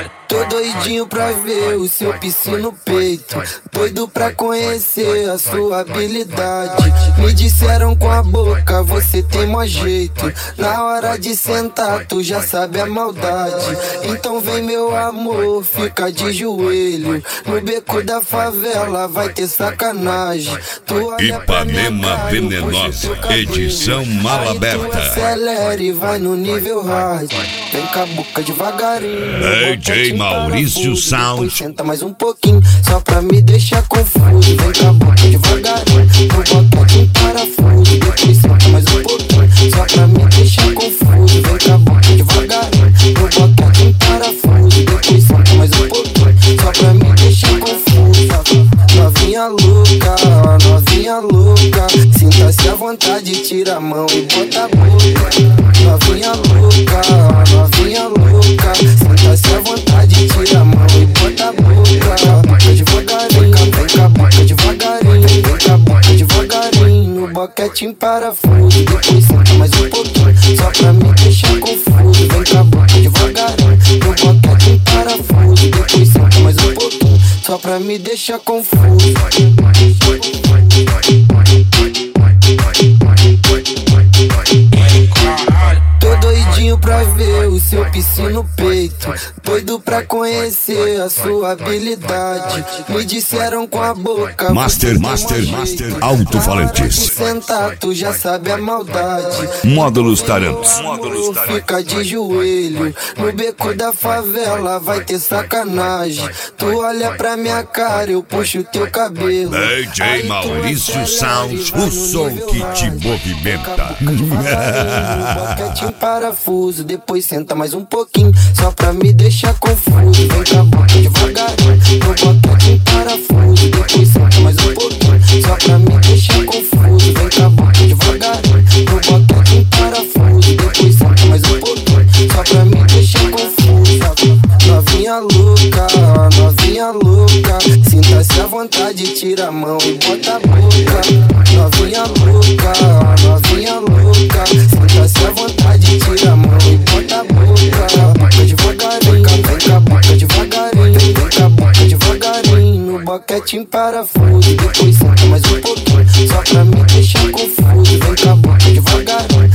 Tô doidinho pra ver o seu piscino no peito, doido pra conhecer a sua habilidade. Me disseram com a boca, você tem mó jeito. Na hora de sentar, tu já sabe a maldade. Então vem meu amor, fica de joelho. No beco da favela vai ter sacanagem. Ipanema Venenosa, edição Mala Aberta. Acelera e vai no nível hard. Vem com a boca devagarinho. DJ Maurício Sound. Senta mais um pouquinho, só pra me deixar confuso. Vem com a boca devagarinho. No boquete em parafuso. Depois senta mais um pouquinho, só pra me deixar confuso. Vem com a boca devagarinho. No boquete em parafuso. Depois senta mais um pouquinho, só pra me deixar confuso. Novinha louca, novinha louca. Sinta-se à vontade, tira a mão e bota a boca. Novinha louca, novinha louca. Sinta-se à vontade, tira a mão e bota a boca. Boca devagarinho, vem com a boca devagarinho. Vem com a boca devagarinho, no boquete em parafuso. Depois senta mais um pouquinho, só pra me deixar confuso. Vem com a boca devagarinho, no boquete em parafuso. Depois senta mais um pouquinho, só pra me deixar confuso. Tô doidinho pra ver o seu piscino no peito, doido pra conhecer a sua habilidade. Me disseram com a boca, Master Alto-Falantes. Sentar, tu já sabe a maldade. Módulos Tarantos. Fica de joelho, no beco da favela vai ter sacanagem. Tu olha pra minha cara, eu puxo teu cabelo. DJ Maurício Sound, o som que te movimenta. Boquete em parafuso, depois senta mais um pouquinho, só pra me deixar confuso. Vem com a boca devagarinho, no boquete em parafuso. Depois senta mais um pouquinho, só pra me deixar confuso. Vem com a boca devagarinho, no boquete em parafuso. Depois senta mais um pouquinho, só pra me deixar confuso. Novinha louca, novinha louca. Sinta-se à vontade, tira a mão e bota a boca. Novinha louca, novinha louca. Sinta-se à vontade, tira a mão e bota a boca. Boca devagarinho, vem com a boca devagarinho. Vem com a boca devagarinho, no boquete em parafuso. Depois senta mais um pouquinho, só pra me deixar confuso. Vem com a boca devagarinho,